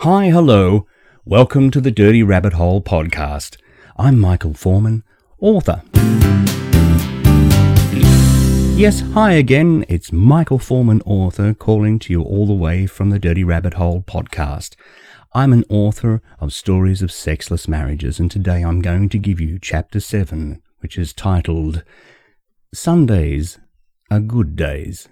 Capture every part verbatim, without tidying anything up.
Hi, hello. Welcome to the Dirty Rabbit Hole podcast. I'm Michael Foreman, author. Yes, hi again. It's Michael Foreman, author, calling to you all the way from the Dirty Rabbit Hole podcast. I'm an author of stories of sexless marriages, and today I'm going to give you chapter seven, which is titled Sundays Are Good Days.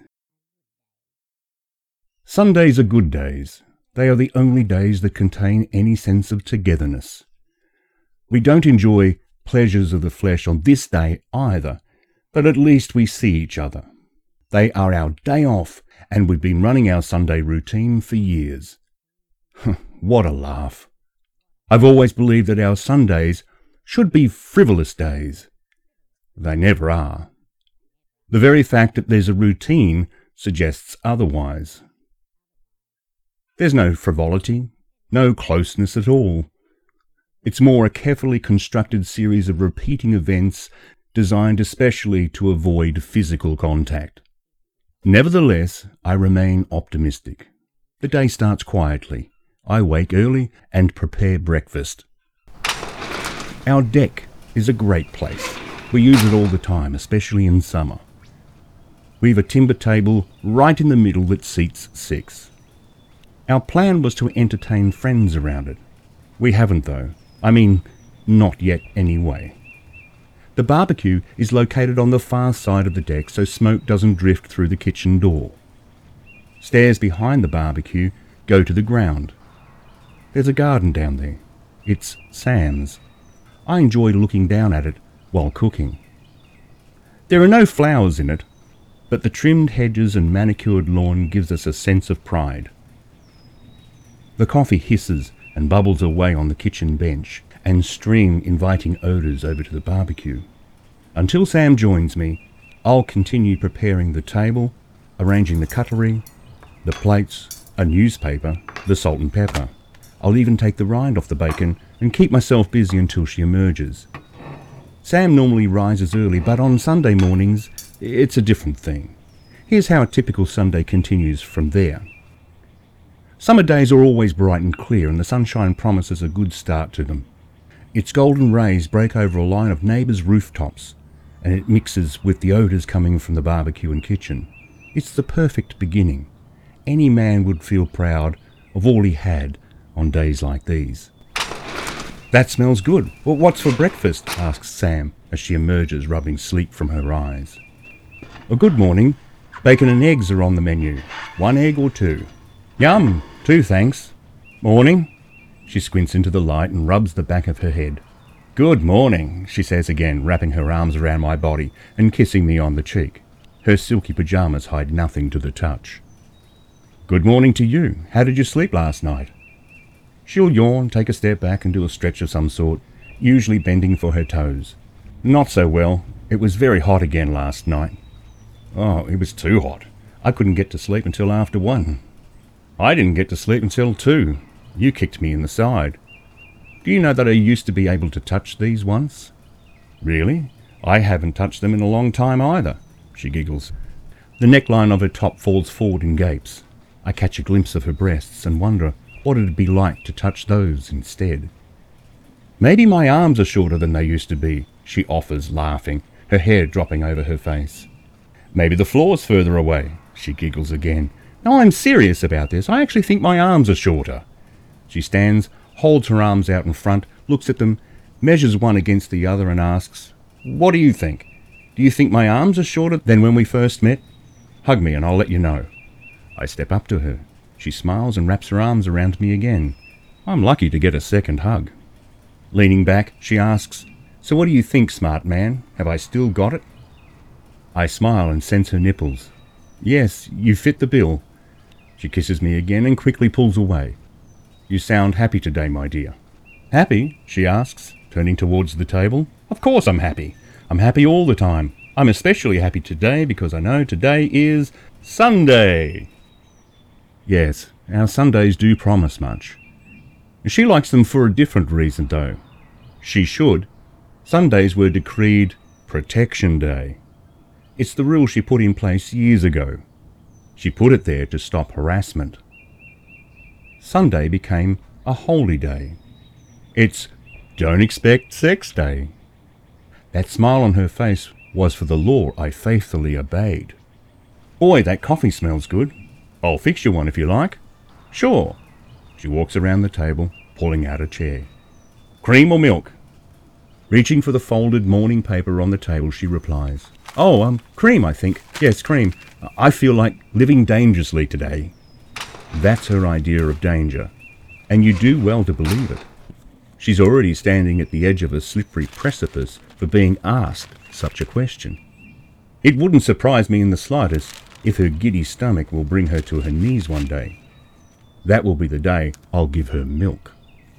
Sundays are good days. They are the only days that contain any sense of togetherness. We don't enjoy pleasures of the flesh on this day either, but at least we see each other. They are our day off, and we've been running our Sunday routine for years. What a laugh. I've always believed that our Sundays should be frivolous days. They never are. The very fact that there's a routine suggests otherwise. There's no frivolity, no closeness at all. It's more a carefully constructed series of repeating events designed especially to avoid physical contact. Nevertheless, I remain optimistic. The day starts quietly. I wake early and prepare breakfast. Our deck is a great place. We use it all the time, especially in summer. We've a timber table right in the middle that seats six. Our plan was to entertain friends around it. We haven't though. I mean, not yet anyway. The barbecue is located on the far side of the deck so smoke doesn't drift through the kitchen door. Stairs behind the barbecue go to the ground. There's a garden down there. It's Sam's. I enjoy looking down at it while cooking. There are no flowers in it, but the trimmed hedges and manicured lawn gives us a sense of pride. The coffee hisses and bubbles away on the kitchen bench and stream inviting odours over to the barbecue. Until Sam joins me, I'll continue preparing the table, arranging the cutlery, the plates, a newspaper, the salt and pepper. I'll even take the rind off the bacon and keep myself busy until she emerges. Sam normally rises early, but on Sunday mornings, it's a different thing. Here's how a typical Sunday continues from there. Summer days are always bright and clear, and the sunshine promises a good start to them. Its golden rays break over a line of neighbours' rooftops, and it mixes with the odours coming from the barbecue and kitchen. It's the perfect beginning. Any man would feel proud of all he had on days like these. That smells good. Well, what's for breakfast? Asks Sam as she emerges, rubbing sleep from her eyes. Well, good morning. Bacon and eggs are on the menu. One egg or two? Yum, two thanks. Morning. She squints into the light and rubs the back of her head. Good morning, she says again, wrapping her arms around my body and kissing me on the cheek. Her silky pyjamas hide nothing to the touch. Good morning to you. How did you sleep last night? She'll yawn, take a step back and do a stretch of some sort, usually bending for her toes. Not so well. It was very hot again last night. Oh, it was too hot. I couldn't get to sleep until after one. I didn't get to sleep until two. You kicked me in the side. Do you know that I used to be able to touch these once? Really? I haven't touched them in a long time either, she giggles. The neckline of her top falls forward and gapes. I catch a glimpse of her breasts and wonder what it'd be like to touch those instead. Maybe my arms are shorter than they used to be, she offers, laughing, her hair dropping over her face. Maybe the floor's further away, she giggles again. No, I'm serious about this. I actually think my arms are shorter. She stands, holds her arms out in front, looks at them, measures one against the other and asks, What do you think? Do you think my arms are shorter than when we first met? Hug me and I'll let you know. I step up to her. She smiles and wraps her arms around me again. I'm lucky to get a second hug. Leaning back, she asks, So what do you think, smart man? Have I still got it? I smile and sense her nipples. Yes, you fit the bill. She kisses me again and quickly pulls away. You sound happy today, my dear. Happy? She asks, turning towards the table. Of course I'm happy. I'm happy all the time. I'm especially happy today because I know today is Sunday. Yes, our Sundays do promise much. She likes them for a different reason, though. She should. Sundays were decreed Protection Day. It's the rule she put in place years ago. She put it there to stop harassment. Sunday became a holy day. It's don't expect sex day. That smile on her face was for the law I faithfully obeyed. Boy, that coffee smells good. I'll fix you one if you like. Sure. She walks around the table, pulling out a chair. Cream or milk? Reaching for the folded morning paper on the table, she replies, Oh, um, cream, I think. Yes, cream. I feel like living dangerously today. That's her idea of danger, and you do well to believe it. She's already standing at the edge of a slippery precipice for being asked such a question. It wouldn't surprise me in the slightest if her giddy stomach will bring her to her knees one day. That will be the day I'll give her milk.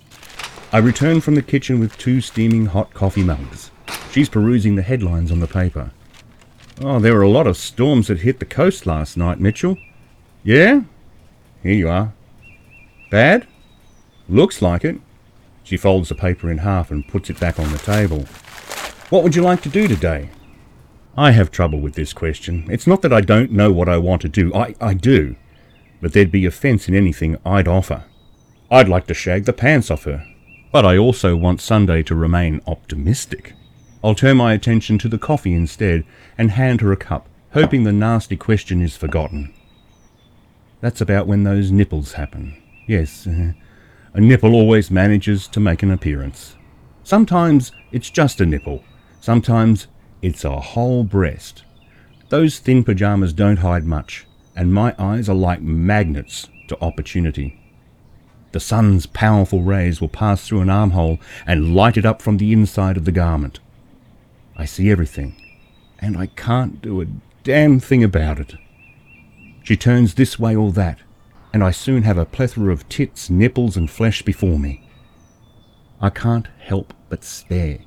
I return from the kitchen with two steaming hot coffee mugs. She's perusing the headlines on the paper. Oh, there were a lot of storms that hit the coast last night, Mitchell. Yeah? Here you are. Bad? Looks like it. She folds the paper in half and puts it back on the table. What would you like to do today? I have trouble with this question. It's not that I don't know what I want to do. I, I do. But there'd be offence in anything I'd offer. I'd like to shag the pants off her. But I also want Sunday to remain optimistic. I'll turn my attention to the coffee instead and hand her a cup, hoping the nasty question is forgotten. That's about when those nipples happen. Yes, uh, a nipple always manages to make an appearance. Sometimes it's just a nipple. Sometimes it's a whole breast. Those thin pyjamas don't hide much, and my eyes are like magnets to opportunity. The sun's powerful rays will pass through an armhole and light it up from the inside of the garment. I see everything, and I can't do a damn thing about it. She turns this way or that, and I soon have a plethora of tits, nipples, and flesh before me. I can't help but stare.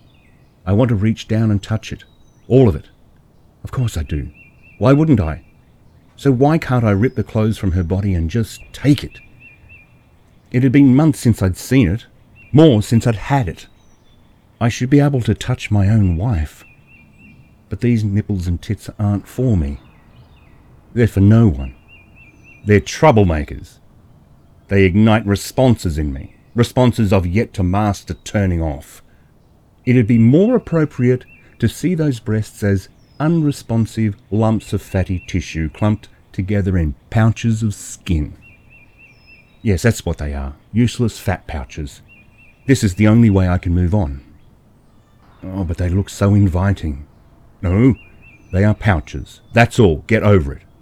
I want to reach down and touch it, all of it. Of course I do. Why wouldn't I? So why can't I rip the clothes from her body and just take it? It had been months since I'd seen it, more since I'd had it. I should be able to touch my own wife. But these nipples and tits aren't for me. They're for no one. They're troublemakers. They ignite responses in me, responses I've yet to master turning off. It'd be more appropriate to see those breasts as unresponsive lumps of fatty tissue clumped together in pouches of skin. Yes, that's what they are, useless fat pouches. This is the only way I can move on. Oh, but they look so inviting. No, they are pouches. That's all. Get over it.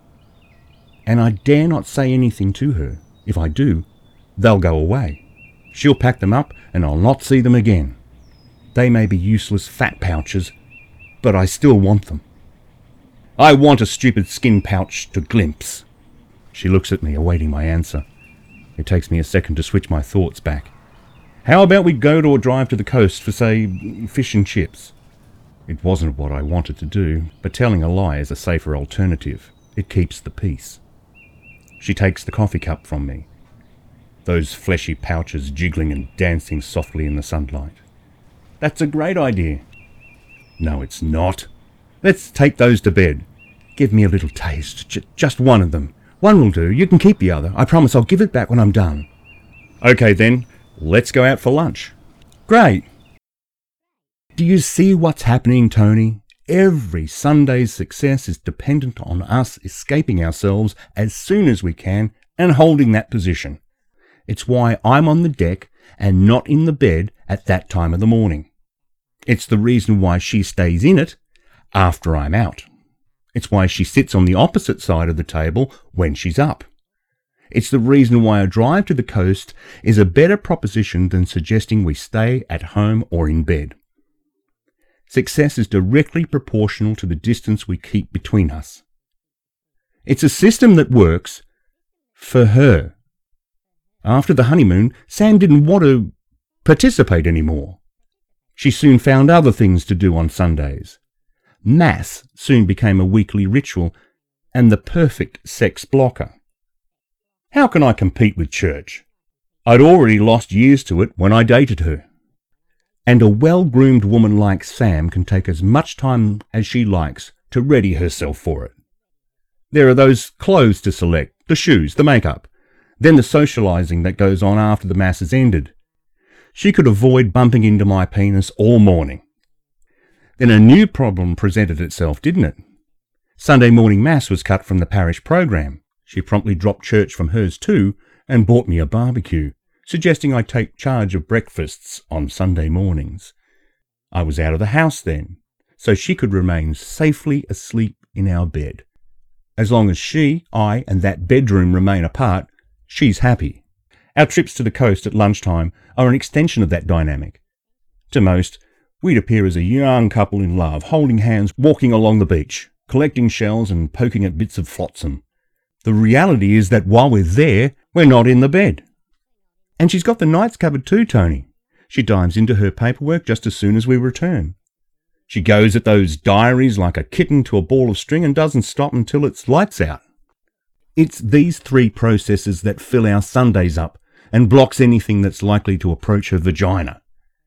And I dare not say anything to her. If I do, they'll go away. She'll pack them up and I'll not see them again. They may be useless fat pouches, but I still want them. I want a stupid skin pouch to glimpse. She looks at me, awaiting my answer. It takes me a second to switch my thoughts back. How about we go to a drive to the coast for, say, fish and chips? It wasn't what I wanted to do, but telling a lie is a safer alternative. It keeps the peace. She takes the coffee cup from me, those fleshy pouches jiggling and dancing softly in the sunlight. That's a great idea. No, it's not. Let's take those to bed. Give me a little taste, J- just one of them. One will do. You can keep the other. I promise I'll give it back when I'm done. Okay then, let's go out for lunch. Great. Do you see what's happening, Tony? Every Sunday's success is dependent on us escaping ourselves as soon as we can and holding that position. It's why I'm on the deck and not in the bed at that time of the morning. It's the reason why she stays in it after I'm out. It's why she sits on the opposite side of the table when she's up. It's the reason why a drive to the coast is a better proposition than suggesting we stay at home or in bed. Success is directly proportional to the distance we keep between us. It's a system that works for her. After the honeymoon, Sam didn't want to participate anymore. She soon found other things to do on Sundays. Mass soon became a weekly ritual and the perfect sex blocker. How can I compete with church? I'd already lost years to it when I dated her. And a well-groomed woman like Sam can take as much time as she likes to ready herself for it. There are those clothes to select, the shoes, the makeup. Then the socialising that goes on after the Mass has ended. She could avoid bumping into my penis all morning. Then a new problem presented itself, didn't it? Sunday morning Mass was cut from the parish program. She promptly dropped church from hers too and bought me a barbecue, suggesting I take charge of breakfasts on Sunday mornings. I was out of the house then, so she could remain safely asleep in our bed. As long as she, I, and that bedroom remain apart, she's happy. Our trips to the coast at lunchtime are an extension of that dynamic. To most, we'd appear as a young couple in love, holding hands, walking along the beach, collecting shells and poking at bits of flotsam. The reality is that while we're there, we're not in the bed. And she's got the nights covered too, Tony. She dives into her paperwork just as soon as we return. She goes at those diaries like a kitten to a ball of string and doesn't stop until it's lights out. It's these three processes that fill our Sundays up and blocks anything that's likely to approach her vagina.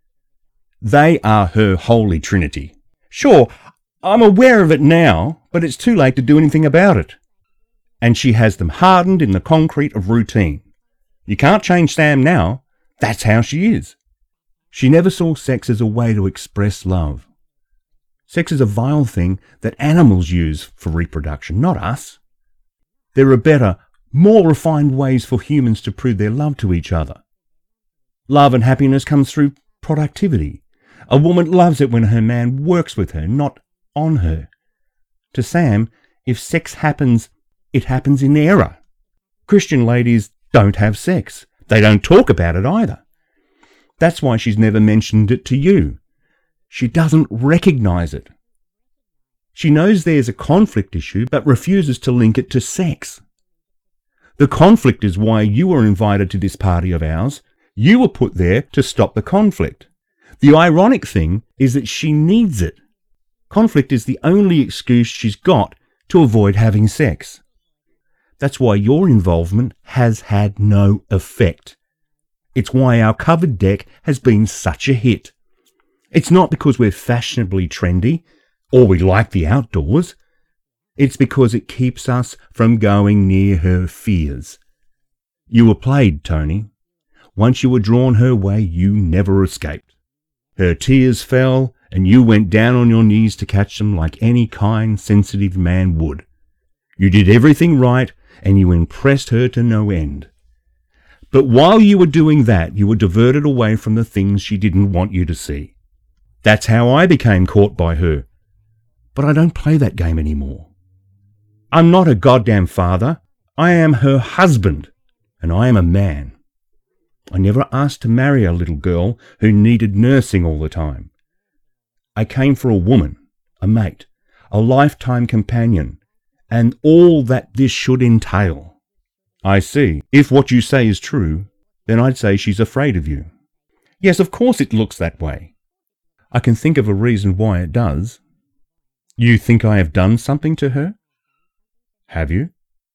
They are her holy trinity. Sure, I'm aware of it now, but it's too late to do anything about it. And she has them hardened in the concrete of routine. You can't change Sam now. That's how she is. She never saw sex as a way to express love. Sex is a vile thing that animals use for reproduction, not us. There are better, more refined ways for humans to prove their love to each other. Love and happiness comes through productivity. A woman loves it when her man works with her, not on her. To Sam, if sex happens, it happens in error. Christian ladies don't have sex. They don't talk about it either. That's why she's never mentioned it to you. She doesn't recognise it. She knows there's a conflict issue, but refuses to link it to sex. The conflict is why you were invited to this party of ours. You were put there to stop the conflict. The ironic thing is that she needs it. Conflict is the only excuse she's got to avoid having sex. That's why your involvement has had no effect. It's why our covered deck has been such a hit. It's not because we're fashionably trendy or we like the outdoors. It's because it keeps us from going near her fears. You were played, Tony. Once you were drawn her way, you never escaped. Her tears fell, and you went down on your knees to catch them like any kind, sensitive man would. You did everything right, and you impressed her to no end. But while you were doing that, you were diverted away from the things she didn't want you to see. That's how I became caught by her. But I don't play that game anymore. I'm not a goddamn father. I am her husband, and I am a man. I never asked to marry a little girl who needed nursing all the time. I came for a woman, a mate, a lifetime companion, and all that this should entail. I see. If what you say is true, then I'd say she's afraid of you. Yes, of course it looks that way. I can think of a reason why it does. You think I have done something to her? Have you?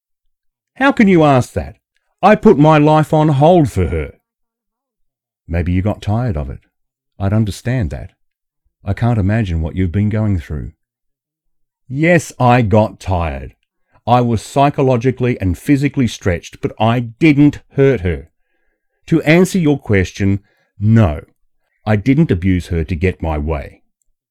How can you ask that? I put my life on hold for her. Maybe you got tired of it. I'd understand that. I can't imagine what you've been going through. Yes, I got tired. I was psychologically and physically stretched, but I didn't hurt her. To answer your question, no, I didn't abuse her to get my way.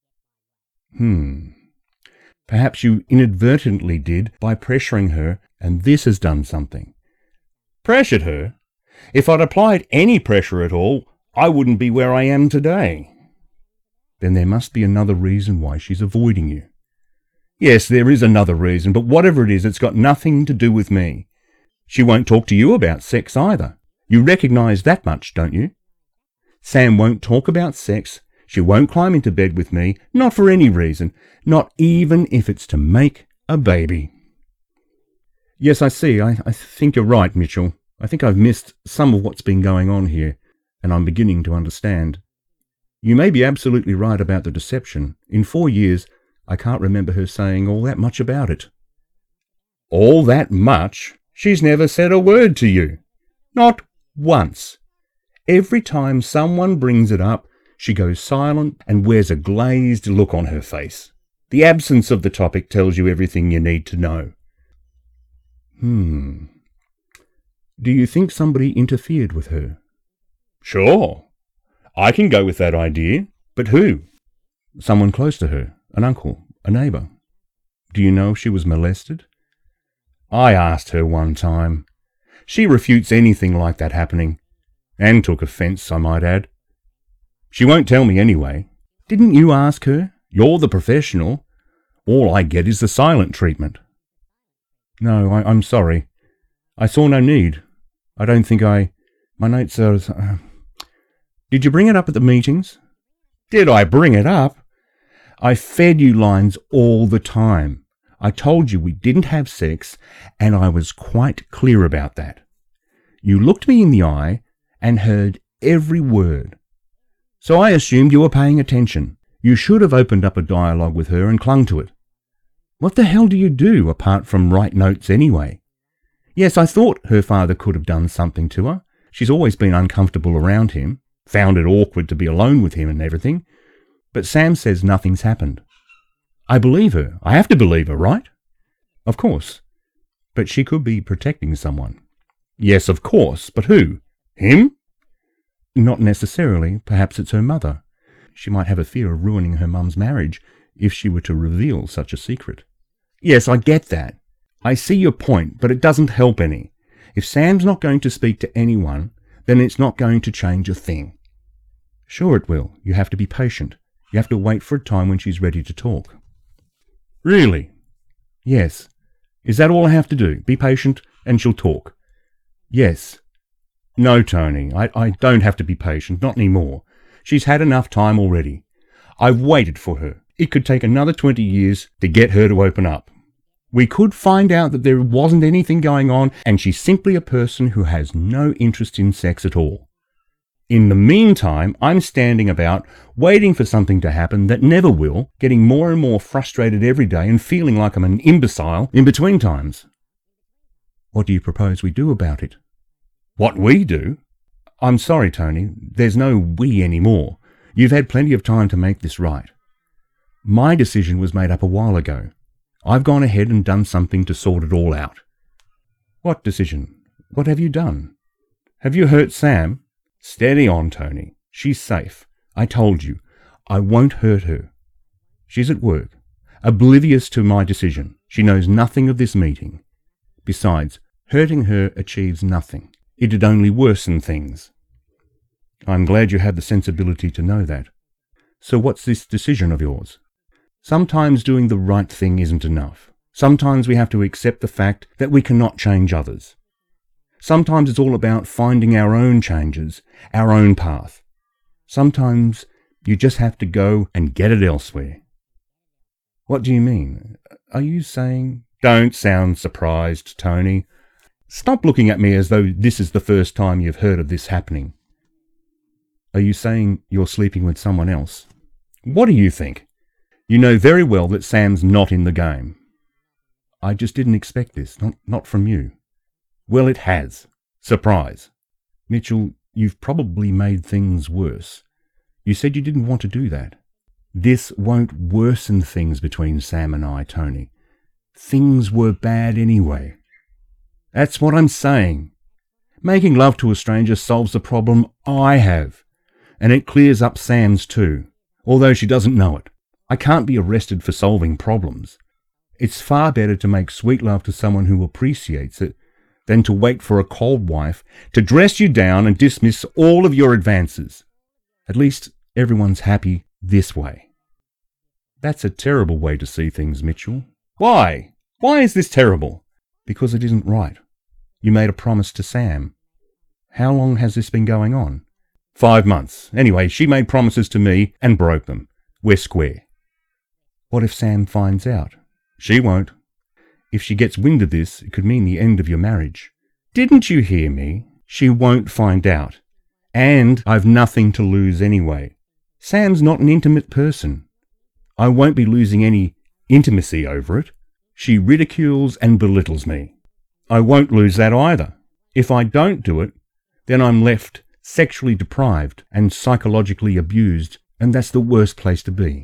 Hmm. Perhaps you inadvertently did by pressuring her, and this has done something. Pressured her? If I'd applied any pressure at all, I wouldn't be where I am today. Then there must be another reason why she's avoiding you. Yes, there is another reason, but whatever it is, it's got nothing to do with me. She won't talk to you about sex either. You recognise that much, don't you? Sam won't talk about sex. She won't climb into bed with me, not for any reason, not even if it's to make a baby. Yes, I see. I, I think you're right, Mitchell. I think I've missed some of what's been going on here, and I'm beginning to understand. You may be absolutely right about the deception. In four years, I can't remember her saying all that much about it. All that much? She's never said a word to you. Not once. Every time someone brings it up, she goes silent and wears a glazed look on her face. The absence of the topic tells you everything you need to know. Hmm. Do you think somebody interfered with her? Sure. I can go with that idea. But who? Someone close to her. An uncle. A neighbour. Do you know if she was molested? I asked her one time. She refutes anything like that happening. And took offence, I might add. She won't tell me anyway. Didn't you ask her? You're the professional. All I get is the silent treatment. No, I, I'm sorry. I saw no need. I don't think I... My notes are... Uh, did you bring it up at the meetings? Did I bring it up? I fed you lines all the time. I told you we didn't have sex, and I was quite clear about that. You looked me in the eye and heard every word. So I assumed you were paying attention. You should have opened up a dialogue with her and clung to it. What the hell do you do apart from write notes anyway? Yes, I thought her father could have done something to her. She's always been uncomfortable around him, found it awkward to be alone with him and everything. But Sam says nothing's happened. I believe her. I have to believe her, right? Of course. But she could be protecting someone. Yes, of course. But who? Him? Not necessarily. Perhaps it's her mother. She might have a fear of ruining her mum's marriage if she were to reveal such a secret. Yes, I get that. I see your point, but it doesn't help any. If Sam's not going to speak to anyone, then it's not going to change a thing. Sure it will. You have to be patient. You have to wait for a time when she's ready to talk. Really? Yes. Is that all I have to do? Be patient and she'll talk? Yes. No, Tony, I, I don't have to be patient, not anymore. She's had enough time already. I've waited for her. It could take another twenty years to get her to open up. We could find out that there wasn't anything going on and she's simply a person who has no interest in sex at all. In the meantime, I'm standing about, waiting for something to happen that never will, getting more and more frustrated every day and feeling like I'm an imbecile in between times. What do you propose we do about it? What we do? I'm sorry, Tony. There's no we anymore. You've had plenty of time to make this right. My decision was made up a while ago. I've gone ahead and done something to sort it all out. What decision? What have you done? Have you hurt Sam? Steady on, Tony. She's safe. I told you. I won't hurt her. She's at work, oblivious to my decision. She knows nothing of this meeting. Besides, hurting her achieves nothing. It'd only worsen things. I'm glad you have the sensibility to know that. So what's this decision of yours? Sometimes doing the right thing isn't enough. Sometimes we have to accept the fact that we cannot change others. Sometimes it's all about finding our own changes, our own path. Sometimes you just have to go and get it elsewhere. What do you mean? Are you saying... Don't sound surprised, Tony. Stop looking at me as though this is the first time you've heard of this happening. Are you saying you're sleeping with someone else? What do you think? You know very well that Sam's not in the game. I just didn't expect this, not, not from you. Well, it has. Surprise. Mitchell, you've probably made things worse. You said you didn't want to do that. This won't worsen things between Sam and I, Tony. Things were bad anyway. That's what I'm saying. Making love to a stranger solves the problem I have, and it clears up Sam's too, although she doesn't know it. I can't be arrested for solving problems. It's far better to make sweet love to someone who appreciates it than to wait for a cold wife to dress you down and dismiss all of your advances. At least everyone's happy this way. That's a terrible way to see things, Mitchell. Why? Why is this terrible? Because it isn't right. You made a promise to Sam. How long has this been going on? Five months. Anyway, she made promises to me and broke them. We're square. What if Sam finds out? She won't. If she gets wind of this, it could mean the end of your marriage. Didn't you hear me? She won't find out. And I've nothing to lose anyway. Sam's not an intimate person. I won't be losing any intimacy over it. She ridicules and belittles me. I won't lose that either. If I don't do it, then I'm left sexually deprived and psychologically abused, and that's the worst place to be.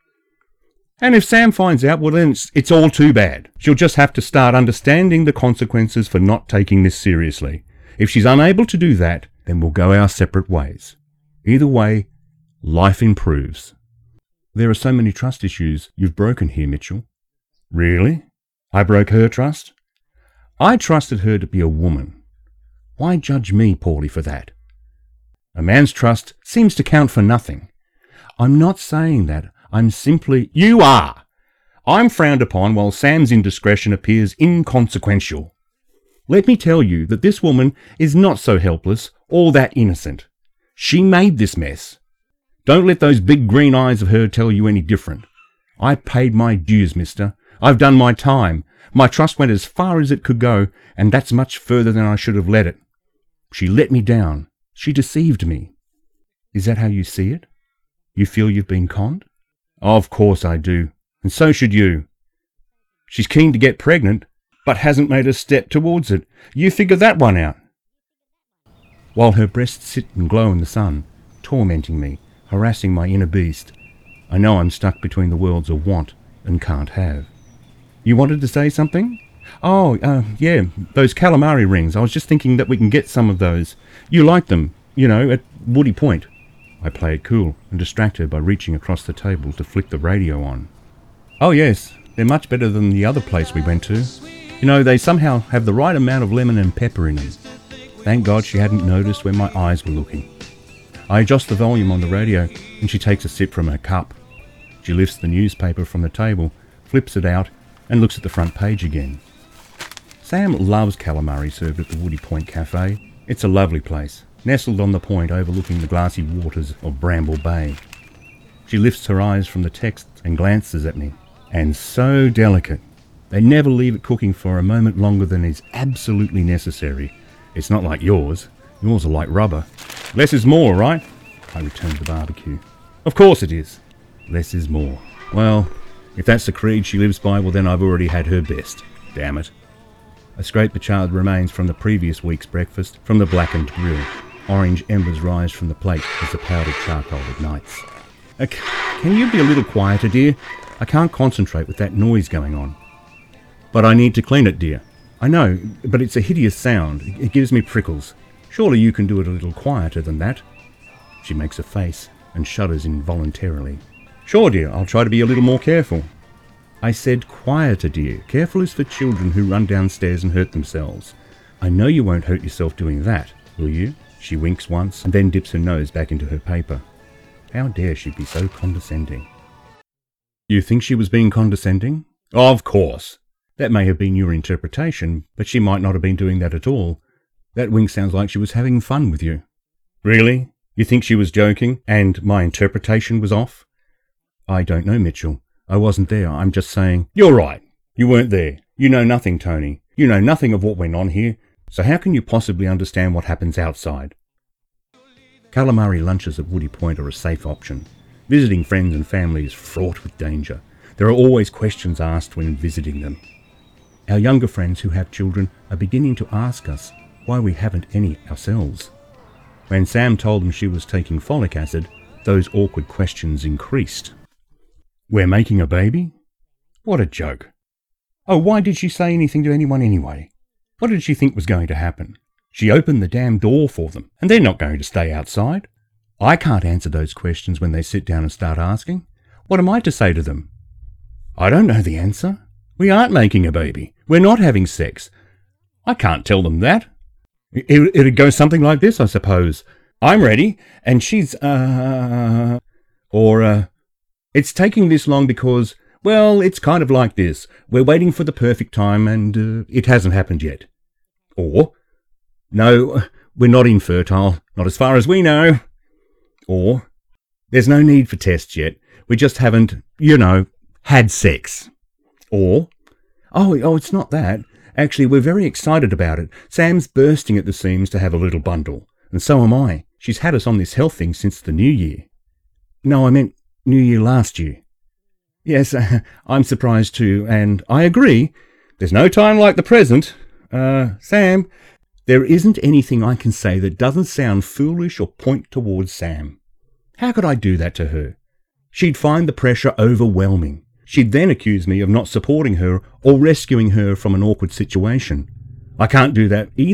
And if Sam finds out, well then it's, it's all too bad. She'll just have to start understanding the consequences for not taking this seriously. If she's unable to do that, then we'll go our separate ways. Either way, life improves. There are so many trust issues you've broken here, Mitchell. Really? I broke her trust? I trusted her to be a woman. Why judge me poorly for that? A man's trust seems to count for nothing. I'm not saying that. I'm simply... You are! I'm frowned upon while Sam's indiscretion appears inconsequential. Let me tell you that this woman is not so helpless or that innocent. She made this mess. Don't let those big green eyes of her tell you any different. I paid my dues, mister. I've done my time. My trust went as far as it could go, and that's much further than I should have let it. She let me down. She deceived me. Is that how you see it? You feel you've been conned? Of course I do, and so should you. She's keen to get pregnant, but hasn't made a step towards it. You figure that one out. While her breasts sit and glow in the sun, tormenting me, harassing my inner beast, I know I'm stuck between the worlds of want and can't have. You wanted to say something? Oh, uh, yeah, those calamari rings. I was just thinking that we can get some of those. You like them, you know, at Woody Point. I play it cool and distract her by reaching across the table to flick the radio on. Oh yes, they're much better than the other place we went to. You know, they somehow have the right amount of lemon and pepper in them. Thank God she hadn't noticed where my eyes were looking. I adjust the volume on the radio and she takes a sip from her cup. She lifts the newspaper from the table, flips it out and looks at the front page again. Sam loves calamari served at the Woody Point Cafe. It's a lovely place, nestled on the point overlooking the glassy waters of Bramble Bay. She lifts her eyes from the text and glances at me. And so delicate. They never leave it cooking for a moment longer than is absolutely necessary. It's not like yours. Yours are like rubber. Less is more, right? I return to the barbecue. Of course it is. Less is more. Well, if that's the creed she lives by, well then I've already had her best. Damn it. I scrape the charred remains from the previous week's breakfast from the blackened grill. Orange embers rise from the plate as the powdered charcoal ignites. Uh, can you be a little quieter, dear? I can't concentrate with that noise going on. But I need to clean it, dear. I know, but it's a hideous sound. It gives me prickles. Surely you can do it a little quieter than that. She makes a face and shudders involuntarily. Sure, dear, I'll try to be a little more careful. I said quieter, dear. Careful is for children who run downstairs and hurt themselves. I know you won't hurt yourself doing that, will you? She winks once and then dips her nose back into her paper. How dare she be so condescending? You think she was being condescending? Of course. That may have been your interpretation, but she might not have been doing that at all. That wink sounds like she was having fun with you. Really? You think she was joking, and my interpretation was off? I don't know, Mitchell. I wasn't there. I'm just saying... You're right. You weren't there. You know nothing, Tony. You know nothing of what went on here. So how can you possibly understand what happens outside? Calamari lunches at Woody Point are a safe option. Visiting friends and family is fraught with danger. There are always questions asked when visiting them. Our younger friends who have children are beginning to ask us why we haven't any ourselves. When Sam told them she was taking folic acid, those awkward questions increased. We're making a baby? What a joke. Oh, why did she say anything to anyone anyway? What did she think was going to happen? She opened the damn door for them, and they're not going to stay outside. I can't answer those questions when they sit down and start asking. What am I to say to them? I don't know the answer. We aren't making a baby. We're not having sex. I can't tell them that. It, it'd go something like this, I suppose. I'm ready, and she's, uh... Or, uh... It's taking this long because, well, it's kind of like this. We're waiting for the perfect time, and uh, it hasn't happened yet. Or, no, we're not infertile, not as far as we know. Or, there's no need for tests yet. We just haven't, you know, had sex. Or, oh, oh, it's not that. Actually, we're very excited about it. Sam's bursting at the seams to have a little bundle. And so am I. She's had us on this health thing since the New Year. No, I meant New Year last year. Yes, uh, I'm surprised too, and I agree. There's no time like the present. Uh, Sam, there isn't anything I can say that doesn't sound foolish or point towards Sam. How could I do that to her? She'd find the pressure overwhelming. She'd then accuse me of not supporting her or rescuing her from an awkward situation. I can't do that either.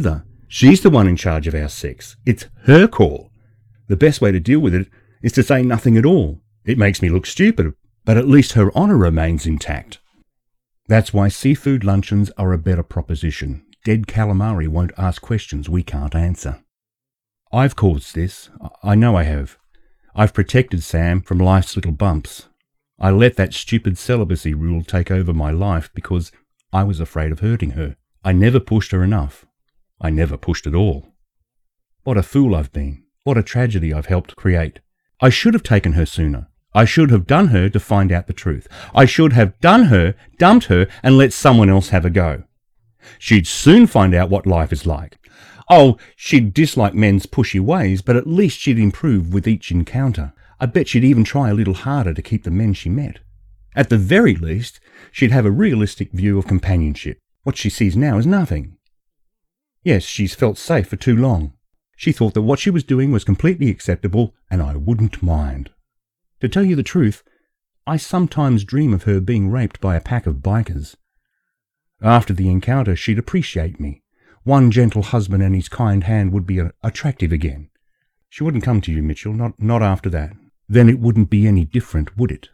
She's the one in charge of our sex. It's her call. The best way to deal with it is to say nothing at all. It makes me look stupid, but at least her honour remains intact. That's why seafood luncheons are a better proposition. Dead calamari won't ask questions we can't answer. I've caused this. I know I have. I've protected Sam from life's little bumps. I let that stupid celibacy rule take over my life because I was afraid of hurting her. I never pushed her enough. I never pushed at all. What a fool I've been. What a tragedy I've helped create. I should have taken her sooner. I should have done her to find out the truth. I should have done her, dumped her, and let someone else have a go. She'd soon find out what life is like. Oh, she'd dislike men's pushy ways, but at least she'd improve with each encounter. I bet she'd even try a little harder to keep the men she met. At the very least, she'd have a realistic view of companionship. What she sees now is nothing. Yes, she's felt safe for too long. She thought that what she was doing was completely acceptable, and I wouldn't mind. To tell you the truth, I sometimes dream of her being raped by a pack of bikers. After the encounter, she'd appreciate me. One gentle husband and his kind hand would be a- attractive again. She wouldn't come to you, Mitchell, not, not after that. Then it wouldn't be any different, would it?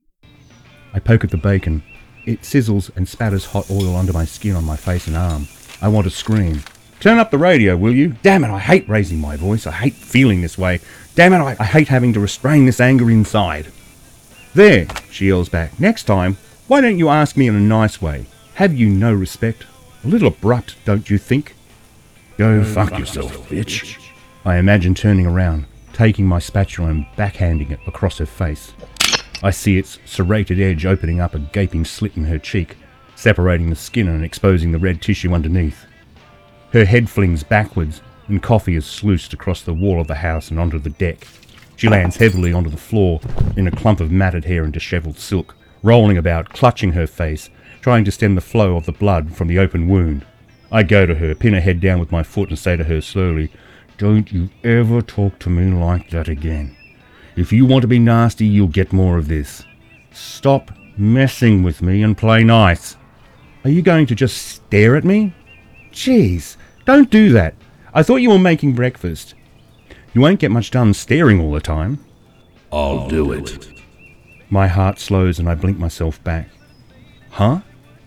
I poke at the bacon. It sizzles and spatters hot oil onto my skin on my face and arm. I want to scream. Turn up the radio, will you? Damn it, I hate raising my voice. I hate feeling this way. Damn it, I, I hate having to restrain this anger inside. There, she yells back. Next time, why don't you ask me in a nice way? Have you no respect? A little abrupt, don't you think? Go fuck, fuck yourself, yourself, bitch. I imagine turning around, taking my spatula and backhanding it across her face. I see its serrated edge opening up a gaping slit in her cheek, separating the skin and exposing the red tissue underneath. Her head flings backwards, and coffee is sluiced across the wall of the house and onto the deck. She lands heavily onto the floor in a clump of matted hair and dishevelled silk, rolling about, clutching her face, trying to stem the flow of the blood from the open wound. I go to her, pin her head down with my foot and say to her slowly, "Don't you ever talk to me like that again. If you want to be nasty, you'll get more of this. Stop messing with me and play nice." Are you going to just stare at me? Jeez, don't do that. I thought you were making breakfast. You won't get much done staring all the time. I'll do it. My heart slows and I blink myself back. Huh?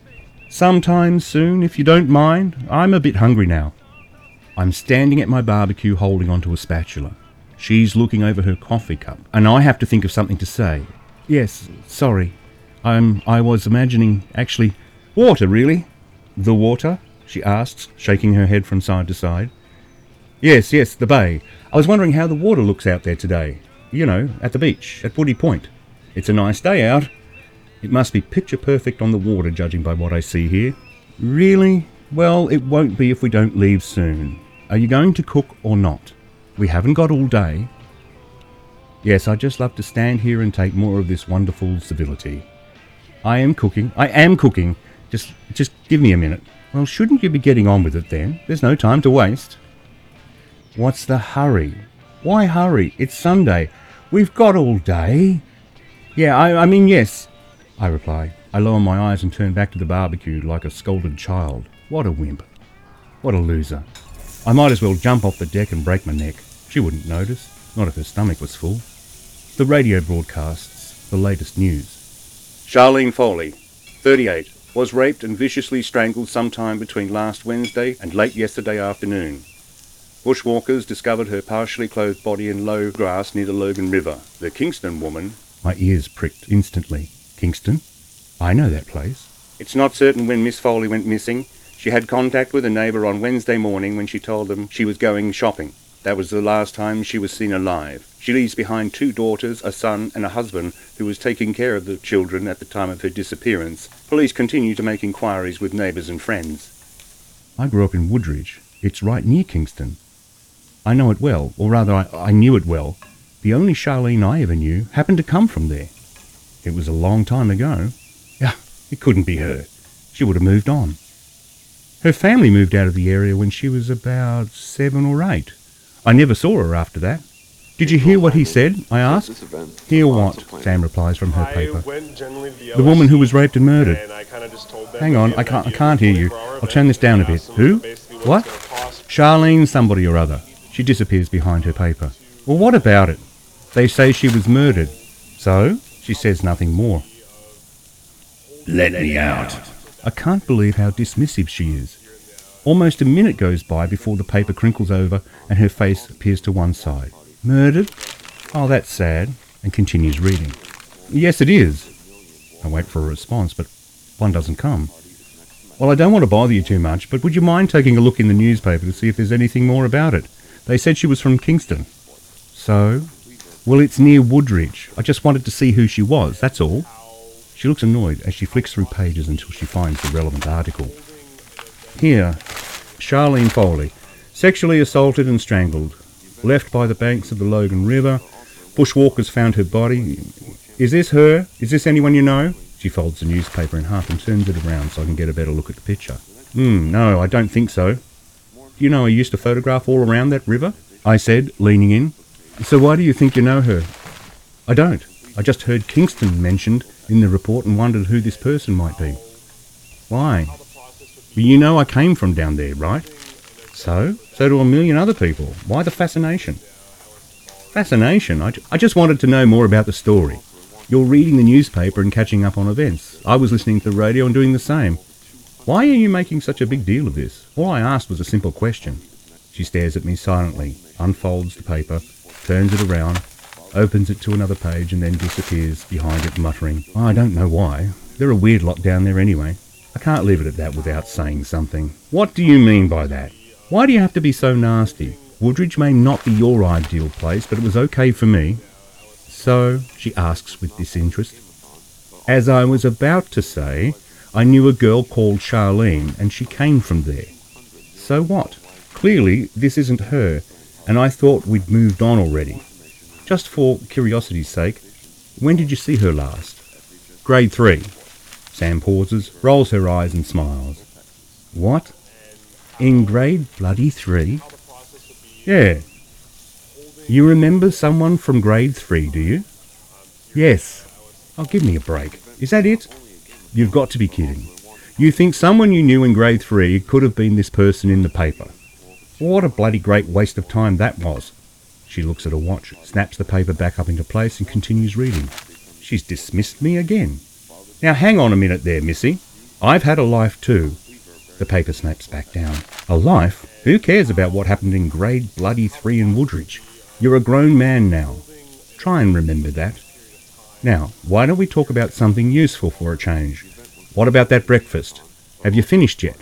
Sometime soon, if you don't mind. I'm a bit hungry now. I'm standing at my barbecue holding onto a spatula. She's looking over her coffee cup, and I have to think of something to say. Yes, sorry. I'm, I was imagining, actually, water, really? The water? She asks, shaking her head from side to side. Yes, yes, the bay. I was wondering how the water looks out there today. You know, at the beach, at Woody Point. It's a nice day out. It must be picture perfect on the water, judging by what I see here. Really? Well, it won't be if we don't leave soon. Are you going to cook or not? We haven't got all day. Yes, I'd just love to stand here and take more of this wonderful civility. I am cooking. I am cooking. Just, just give me a minute. Well, shouldn't you be getting on with it then? There's no time to waste. What's the hurry? Why hurry? It's Sunday. We've got all day. Yeah, I, I mean, yes, I reply. I lower my eyes and turn back to the barbecue like a scolded child. What a wimp. What a loser. I might as well jump off the deck and break my neck. She wouldn't notice, not if her stomach was full. The radio broadcasts the latest news. Charlene Foley, thirty-eight, was raped and viciously strangled sometime between last Wednesday and late yesterday afternoon. Bushwalkers discovered her partially clothed body in low grass near the Logan River. The Kingston woman... My ears pricked instantly. Kingston? I know that place. It's not certain when Miss Foley went missing. She had contact with a neighbour on Wednesday morning when she told them she was going shopping. That was the last time she was seen alive. She leaves behind two daughters, a son and a husband who was taking care of the children at the time of her disappearance. Police continue to make inquiries with neighbours and friends. I grew up in Woodridge. It's right near Kingston. I know it well, or rather I, I knew it well. The only Charlene I ever knew happened to come from there. It was a long time ago. Yeah, it couldn't be her. She would have moved on. Her family moved out of the area when she was about seven or eight. I never saw her after that. Did you hear what he said? I asked. Hear what? Sam replies from her paper. The woman who was raped and murdered. Hang on, I can't, I can't hear you. I'll turn this down a bit. Who? What? Charlene somebody or other. She disappears behind her paper. Well, what about it? They say she was murdered. So? She says nothing more. Let me out. I can't believe how dismissive she is. Almost a minute goes by before the paper crinkles over and her face appears to one side. Murdered? Oh, that's sad. And continues reading. Yes, it is. I wait for a response, but one doesn't come. Well, I don't want to bother you too much, but would you mind taking a look in the newspaper to see if there's anything more about it? They said she was from Kingston. So? Well, it's near Woodridge. I just wanted to see who she was, that's all. She looks annoyed as she flicks through pages until she finds the relevant article. Here, Charlene Foley, sexually assaulted and strangled, left by the banks of the Logan River. Bushwalkers found her body. Is this her? Is this anyone you know? She folds the newspaper in half and turns it around so I can get a better look at the picture. Hmm, no, I don't think so. Do you know I used to photograph all around that river? I said, leaning in. So why do you think you know her? I don't. I just heard Kingston mentioned in the report and wondered who this person might be. Why? Well, you know I came from down there, right? So? So do a million other people. Why the fascination? Fascination? I, I just wanted to know more about the story. You're reading the newspaper and catching up on events. I was listening to the radio and doing the same. Why are you making such a big deal of this? All I asked was a simple question. She stares at me silently, unfolds the paper, turns it around, opens it to another page and then disappears behind it muttering, I don't know why. They're a weird lot down there anyway. I can't leave it at that without saying something. What do you mean by that? Why do you have to be so nasty? Woodridge may not be your ideal place, but it was okay for me. So, she asks with disinterest. As I was about to say, I knew a girl called Charlene and she came from there. So what? Clearly, this isn't her, and I thought we'd moved on already. Just for curiosity's sake, when did you see her last? Grade three. Sam pauses, rolls her eyes and smiles. What? In grade bloody three? Yeah. You remember someone from grade three, do you? Yes. Oh, give me a break. Is that it? You've got to be kidding. You think someone you knew in grade three could have been this person in the paper? What a bloody great waste of time that was. She looks at her watch, snaps the paper back up into place and continues reading. She's dismissed me again. Now hang on a minute there, missy. I've had a life too. The paper snaps back down. A life? Who cares about what happened in grade bloody three in Woodridge? You're a grown man now. Try and remember that. Now, why don't we talk about something useful for a change? What about that breakfast? Have you finished yet?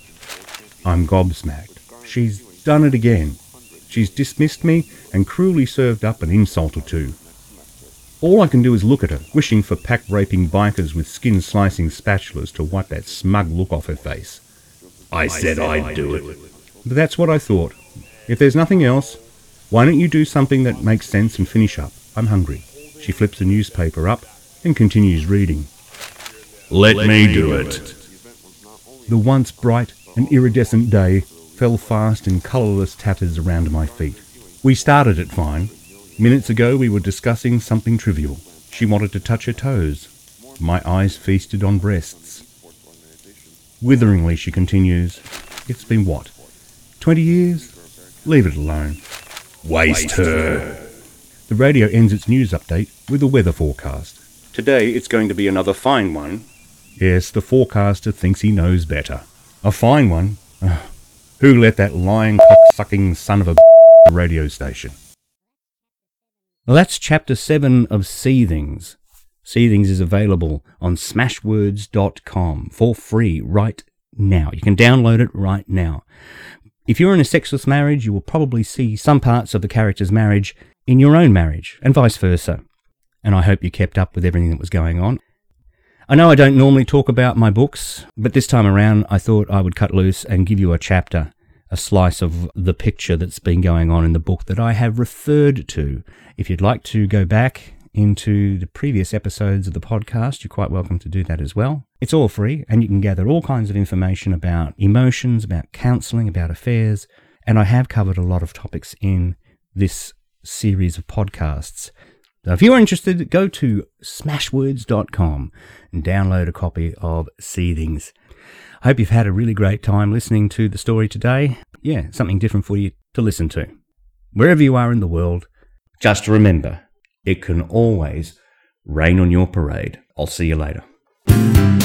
I'm gobsmacked. She's done it again. She's dismissed me and cruelly served up an insult or two. All I can do is look at her, wishing for pack-raping bikers with skin-slicing spatulas to wipe that smug look off her face. I said I'd do it. But that's what I thought. If there's nothing else, why don't you do something that makes sense and finish up? I'm hungry. She flips the newspaper up and continues reading. Let, Let me do it. it. The once bright and iridescent day fell fast in colourless tatters around my feet. We started it fine. Minutes ago we were discussing something trivial. She wanted to touch her toes. My eyes feasted on breasts. Witheringly she continues, It's been what? Twenty years? Leave it alone. Waste her. The radio ends its news update with a weather forecast. Today it's going to be another fine one. Yes, the forecaster thinks he knows better. A fine one? Ugh. Who let that lying cock-sucking son of a the radio station? Well, that's chapter seven of Seethings. Seethings is available on smashwords dot com for free right now. You can download it right now. If you're in a sexless marriage, you will probably see some parts of the character's marriage in your own marriage, and vice versa. And I hope you kept up with everything that was going on. I know I don't normally talk about my books, but this time around I thought I would cut loose and give you a chapter, a slice of the picture that's been going on in the book that I have referred to. If you'd like to go back into the previous episodes of the podcast, you're quite welcome to do that as well. It's all free, and you can gather all kinds of information about emotions, about counselling, about affairs, and I have covered a lot of topics in this series of podcasts. So if you're interested, go to smashwords dot com and download a copy of Seethings. I hope you've had a really great time listening to the story today. Yeah, something different for you to listen to. Wherever you are in the world, just remember, it can always rain on your parade. I'll see you later.